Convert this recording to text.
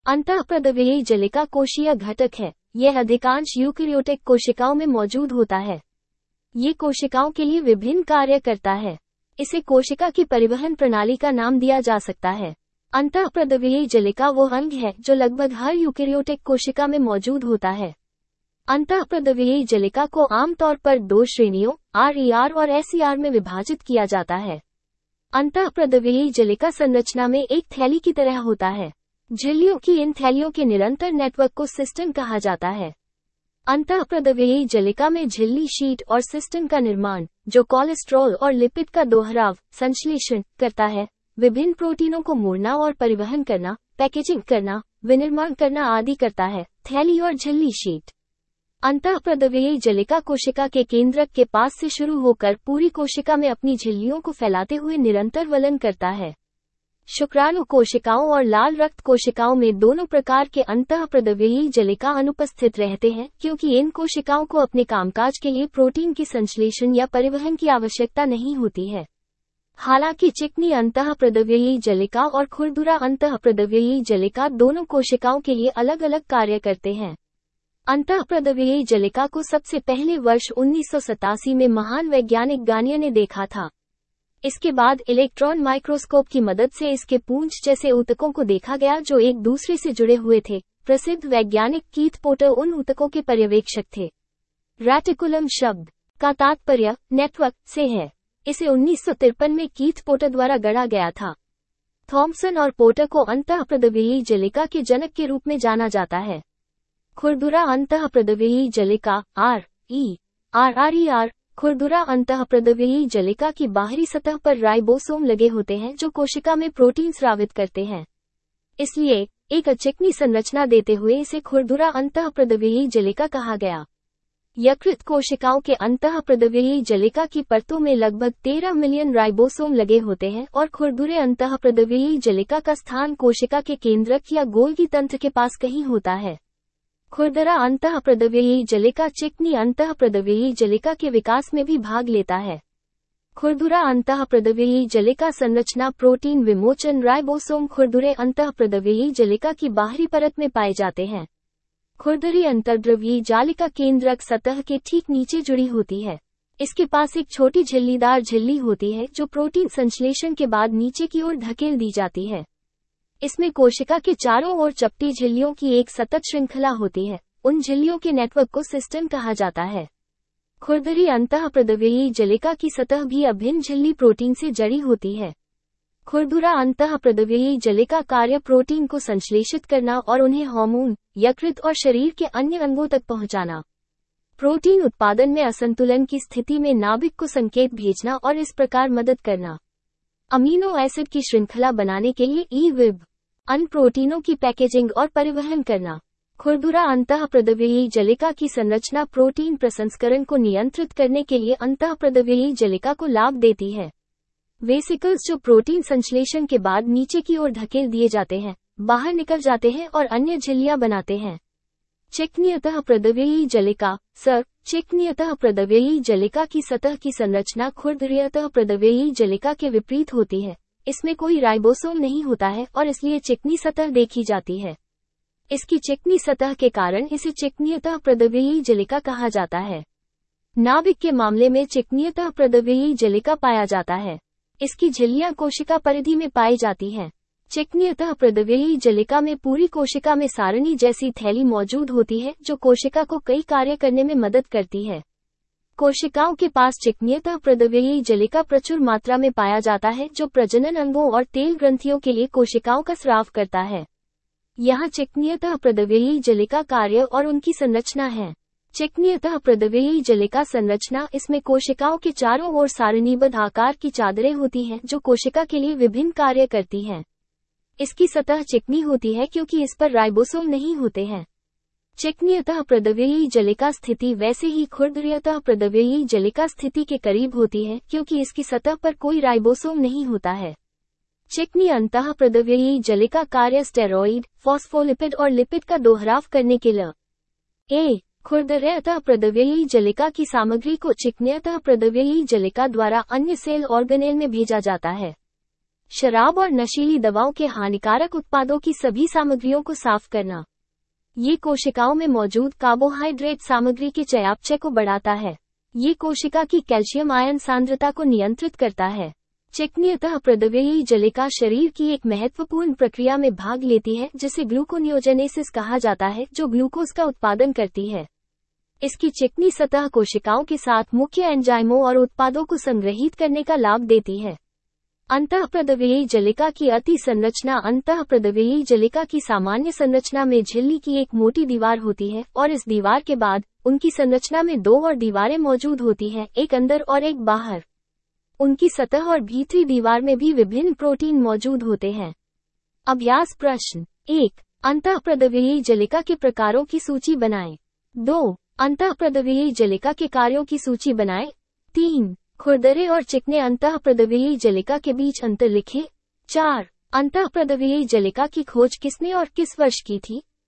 अंतःप्रद्रव्ययी जलिका कोशीय घटक है। यह अधिकांश यूकेरियोटिक कोशिकाओं में मौजूद होता है। ये कोशिकाओं के लिए विभिन्न कार्य करता है। इसे कोशिका की परिवहन प्रणाली का नाम दिया जा सकता है। अंतःप्रद्रव्ययी जलिका वो अंग है जो लगभग हर यूकेरियोटिक कोशिका में मौजूद होता है। अंतःप्रद्रव्ययी जलिका को आमतौर पर दो श्रेणियों RER और SER में विभाजित किया जाता है। अंतःप्रद्रव्ययी जलिका संरचना में एक थैली की तरह होता है। झिल्लियों की इन थैलियों के निरंतर नेटवर्क को सिस्टम कहा जाता है। अंतःप्रद्रव्ययी जलिका में झिल्ली शीट और सिस्टम का निर्माण, जो कोलेस्ट्रॉल और लिपिड का दोहराव संश्लेषण करता है, विभिन्न प्रोटीनों को मोड़ना और परिवहन करना, पैकेजिंग करना, विनिर्माण करना आदि करता है। थैली और झिल्ली शीट। अंतःप्रद्रव्ययी जलिका कोशिका के केंद्रक के पास से शुरू होकर पूरी कोशिका में अपनी झिल्लियों को फैलाते हुए निरंतर वलन करता है। शुक्राणु कोशिकाओं और लाल रक्त कोशिकाओं में दोनों प्रकार के अंतःप्रद्रव्ययी जलिका अनुपस्थित रहते हैं, क्योंकि इन कोशिकाओं को अपने कामकाज के लिए प्रोटीन की संश्लेषण या परिवहन की आवश्यकता नहीं होती है। हालांकि चिकनी अंतःप्रद्रव्ययी जलिका और खुरदुरा अंतःप्रद्रव्ययी जलिका दोनों कोशिकाओं के लिए अलग अलग कार्य करते हैं। अंतःप्रद्रव्ययी जलिका को सबसे पहले वर्ष 1987 में महान वैज्ञानिक गार्नियर ने देखा था। इसके बाद इलेक्ट्रॉन माइक्रोस्कोप की मदद से इसके पूंछ जैसे ऊतकों को देखा गया जो एक दूसरे से जुड़े हुए थे। प्रसिद्ध वैज्ञानिक कीथ पोटर उन ऊतकों के पर्यवेक्षक थे। रेटिकुलम शब्द का तात्पर्य नेटवर्क से है। इसे 1953 में कीथ पोटर द्वारा गढ़ा गया था। थॉमसन और पोटर को अंतःप्रद्रव्ययी जलिका के जनक के रूप में जाना जाता है। खुरदुरा अंतःप्रद्रव्ययी जलिका RER। खुरदुरा अंतःप्रद्रव्ययी जलिका की बाहरी सतह पर राइबोसोम लगे होते हैं जो कोशिका में प्रोटीन स्रावित करते हैं। इसलिए एक चिकनी संरचना देते हुए इसे खुरदुरा अंतःप्रद्रव्ययी जलिका कहा गया। यकृत कोशिकाओं के अंतःप्रद्रव्ययी जलिका की परतों में लगभग 13 मिलियन राइबोसोम लगे होते हैं और खुरदुरे अंतःप्रद्रव्ययी जलिका का स्थान कोशिका के केंद्रक या गोल्गी तंत्र के पास कहीं होता है। खुरदरा अंतःप्रद्रव्ययी जलिका चिकनी अंतःप्रद्रव्ययी जलिका के विकास में भी भाग लेता है। खुरदुरा अंतःप्रद्रव्ययी जलिका संरचना प्रोटीन विमोचन राइबोसोम खुरदुरे अंतःप्रद्रव्ययी जलिका की बाहरी परत में पाए जाते हैं। खुरदरी अंतर्द्रव्यी जालिका केंद्रक सतह के ठीक नीचे जुड़ी होती है। इसके पास एक छोटी झिल्लीदार झिल्ली होती है जो प्रोटीन संश्लेषण के बाद नीचे की ओर धकेल दी जाती है। इसमें कोशिका के चारों ओर चपटी झिल्लियों की एक सतत श्रृंखला होती है। उन झिल्लियों के नेटवर्क को सिस्टम कहा जाता है। खुरदरी अंतःप्रद्रव्ययी जलिका की सतह भी अभिन्न झिल्ली प्रोटीन से जड़ी होती है। खुरदुरा अंतःप्रद्रव्ययी जलिका कार्य प्रोटीन को संश्लेषित करना और उन्हें हार्मोन, यकृत और शरीर के अन्य अंगों तक पहुंचाना। प्रोटीन उत्पादन में असंतुलन की स्थिति में नाभिक को संकेत भेजना और इस प्रकार मदद करना। अमीनो एसिड की श्रृंखला बनाने के लिए ई-विब अन्य प्रोटीनों की पैकेजिंग और परिवहन करना। खुरदुरा अंतःप्रद्रव्ययी जलिका की संरचना प्रोटीन प्रसंस्करण को नियंत्रित करने के लिए अंतःप्रद्रव्ययी जलिका को लाभ देती है। वेसिकल्स जो प्रोटीन संश्लेषण के बाद नीचे की ओर धकेल दिए जाते हैं, बाहर निकल जाते हैं और अन्य झिल्लियां बनाते हैं। चिकनी अंतःप्रद्रव्ययी जलिका चिकनी अंतःप्रद्रव्ययी जलिका की सतह की संरचना खुरदरी अंतःप्रद्रव्ययी जलिका के विपरीत होती है। इसमें कोई राइबोसोम नहीं होता है और इसलिए चिकनी सतह देखी जाती है। इसकी चिकनी सतह के कारण इसे चिकनी अंतःप्रद्रव्ययी जलिका कहा जाता है। नाभिक के मामले में चिकनी अंतःप्रद्रव्ययी जलिका पाया जाता है। इसकी झिल्लियां कोशिका परिधि में पाई जाती हैं। चिकनी अंतःप्रद्रव्ययी जलिका में पूरी कोशिका में सारणी जैसी थैली मौजूद होती है जो कोशिका को कई कार्य करने में मदद करती है। कोशिकाओं के पास चिकनी अंतःप्रद्रव्ययी जलिका प्रचुर मात्रा में पाया जाता है जो प्रजनन अंगों और तेल ग्रंथियों के लिए कोशिकाओं का स्राव करता है। यहाँ चिकनी अंतःप्रद्रव्ययी जलिका कार्य और उनकी संरचना है। चिकनी अंतःप्रद्रव्ययी जलिका संरचना इसमें कोशिकाओं के चारों ओर सारणीबद्ध आकार की चादरें होती हैं जो कोशिका के लिए विभिन्न कार्य करती हैं। इसकी सतह चिकनी होती है क्योंकि इस पर राइबोसोम नहीं होते हैं। चिकनी अंतःप्रद्रव्ययी जलिका स्थिति वैसे ही खुरदरी अंतःप्रद्रव्ययी जलिका स्थिति के करीब होती है क्योंकि इसकी सतह पर कोई राइबोसोम नहीं होता है। चिकनी अंतःप्रद्रव्ययी जलिका कार्य स्टेरॉइड, फॉस्फोलिपिड और लिपिड का दोहराव करने के लिए खुरदरी अंतःप्रद्रव्ययी जलिका की सामग्री को चिकनी अंतःप्रद्रव्ययी जलिका द्वारा अन्य सेल ऑर्गेनेल में भेजा जाता है। शराब और नशीली दवाओं के हानिकारक उत्पादों की सभी सामग्रियों को साफ करना। ये कोशिकाओं में मौजूद कार्बोहाइड्रेट सामग्री के चयापचय को बढ़ाता है। ये कोशिका की कैल्शियम आयन सांद्रता को नियंत्रित करता है। चिकनी अंतःप्रद्रव्ययी जलिका शरीर की एक महत्वपूर्ण प्रक्रिया में भाग लेती है जिसे ग्लूकोनियोजेनेसिस कहा जाता है, जो ग्लूकोज का उत्पादन करती है। इसकी चिकनी सतह कोशिकाओं के साथ मुख्य एंजाइमों और उत्पादों को संग्रहीत करने का लाभ देती है। अंतःप्रद्रव्ययी जलिका की अति संरचना। अंतःप्रद्रव्ययी जलिका की सामान्य संरचना में झिल्ली की एक मोटी दीवार होती है और इस दीवार के बाद उनकी संरचना में दो और दीवारें मौजूद होती हैं, एक अंदर और एक बाहर। उनकी सतह और भीतरी दीवार में भी विभिन्न प्रोटीन मौजूद होते हैं। अभ्यास प्रश्न 1। अंतःप्रद्रव्ययी जलिका के प्रकारों की सूची बनाएं। 2। अंतःप्रद्रव्ययी जलिका के कार्यों की सूची बनाएं। 3। खुरदरे और चिकने अंतःप्रद्रव्ययी जलिका के बीच अंतर लिखें। 4। अंतःप्रद्रव्ययी जलिका की खोज किसने और किस वर्ष की थी?